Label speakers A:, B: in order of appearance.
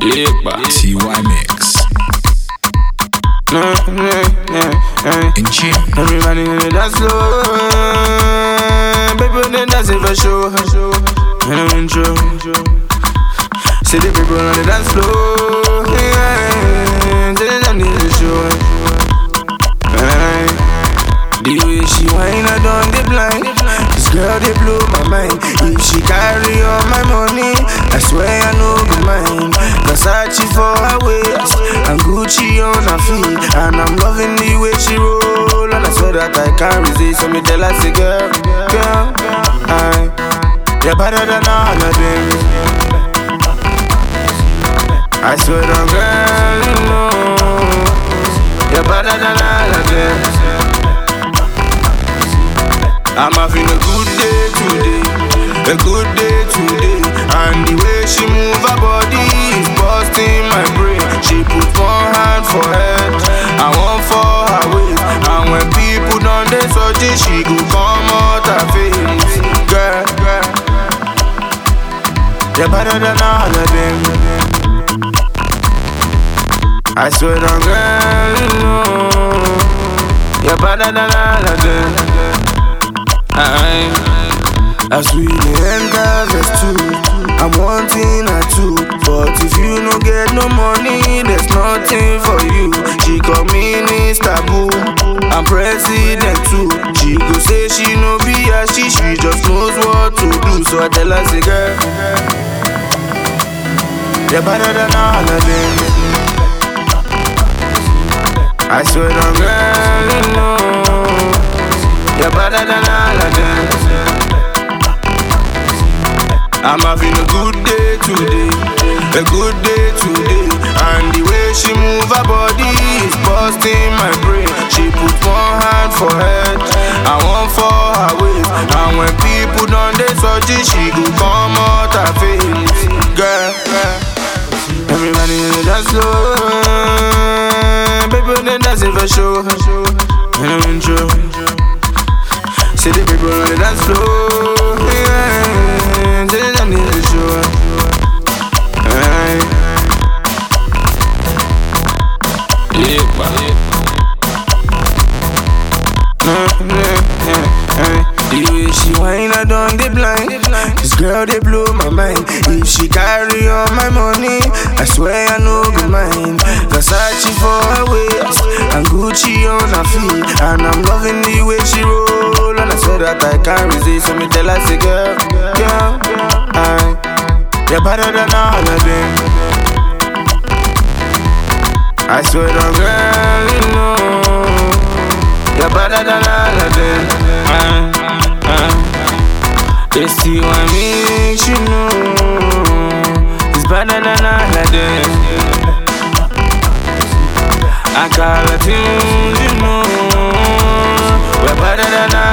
A: TY Mix. In tune.
B: Everybody in the dance floor. People they dancing for sure. And I'm intro. See the people on the dance floor. They don't need the show. The way she whine, I don't get blind. This girl, they blow my mind. If she carry all my money, I swear I know be mine. Versace for her waist, and Gucci on her feet. And I'm loving the way she roll, and I swear that I can't resist. So me tell her, say girl, you're better than all of them. I swear to girl, you know, you're better than all of them. I'm having a good day today, a good day today. And the way she move her body is busting my brain. She put one hand for head and one for her waist. And when people done they search it, she go come out her face. Girl, you're better than all of them. I swear to girl, you know, you're better than all of them. As we enter verse 2, I'm wanting her too. But if you no get no money, there's nothing for you. She call me Mr. Boo, I'm president too. She go say she no be a she just knows what to do. So I tell her, say girl, you're better than all of them. I swear to girl, you know, you're better than all of them. I'm having a good day today, a good day today. And the way she move her body is busting my brain. She put one hand for head and one for her waist. And when people done they search it, she go come out her face. Girl, everybody in the dance floor. People they dancing for sure. And I'm intro. See the people on the dance floor. They don't need the show. The way she whine, I don't get blind. This girl, they blow my mind. If she carry all my money, I swear I know be mine. Versace for her waist, and Gucci on her feet. And I'm loving the way she roll, and I swear that I can't resist. So me tell her, say girl, you're better than all of them. I swear to girl, you know, you're better than all of them. It's TY Mix, you know, it's better than all of them. I call it tunes, you know, we're better than all.